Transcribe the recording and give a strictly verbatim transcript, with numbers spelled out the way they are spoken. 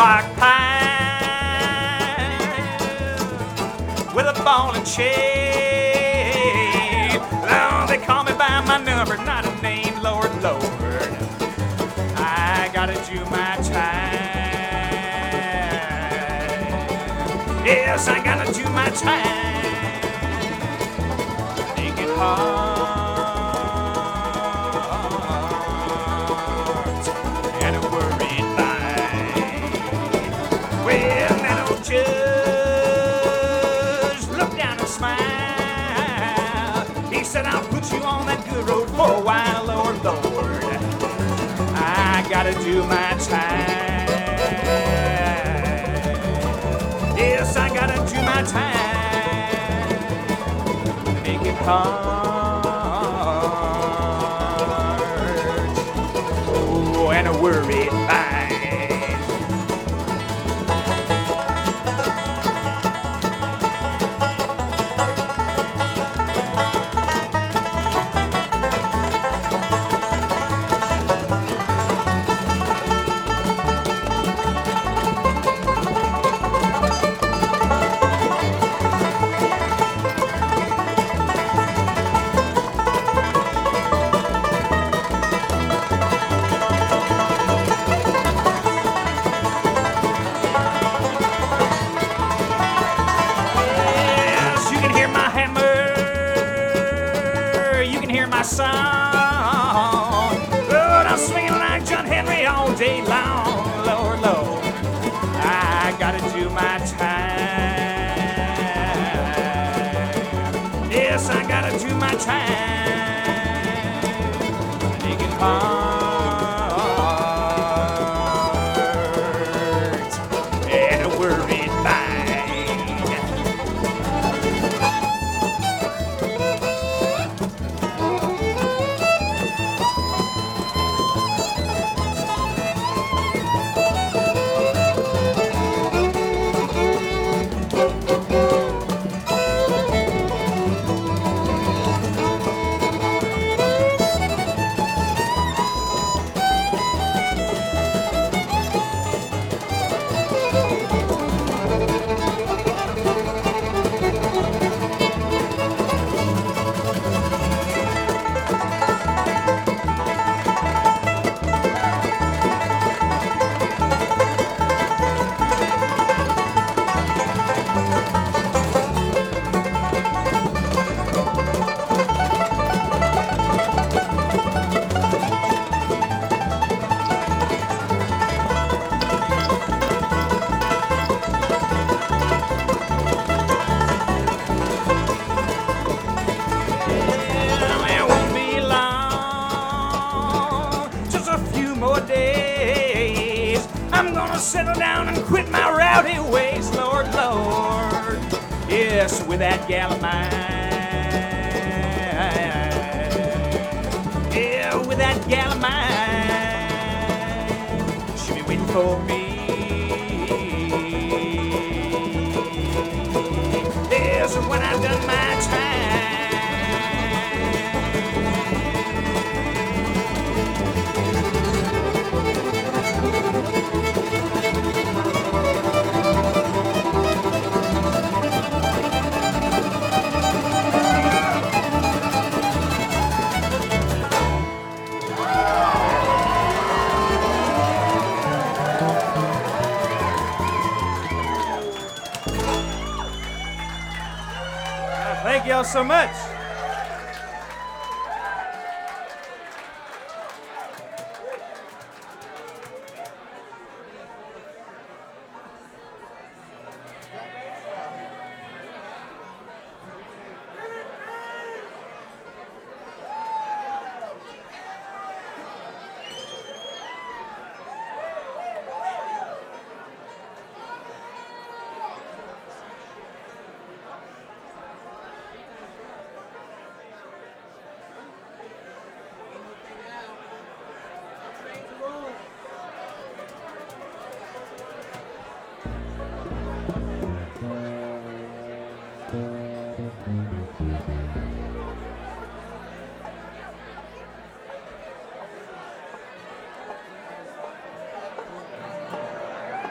rock pile with a ball and chain. Lord, they call me by my number, not a name, Lord, Lord. I gotta do my time. Yes, I gotta do my time. Make it hard and a worried mind. Well, that old judge looked down and smiled. He said, I'll put you on that good road for a while, Lord, Lord. I gotta do my time. Yes, I gotta do my time. Make it hard. Oh, and a worried mind. Song, but I'm swinging like John Henry all day long. Lord, Lord, I gotta do my time. Yes, I gotta do my time. Make it hard and a worried mind. I'm gonna settle down and quit my rowdy ways, Lord, Lord. Yes, with that gal of mine. Yeah, with that gal of mine. She'll be waiting for me. Yes, when I've done my time. Thank y'all so much.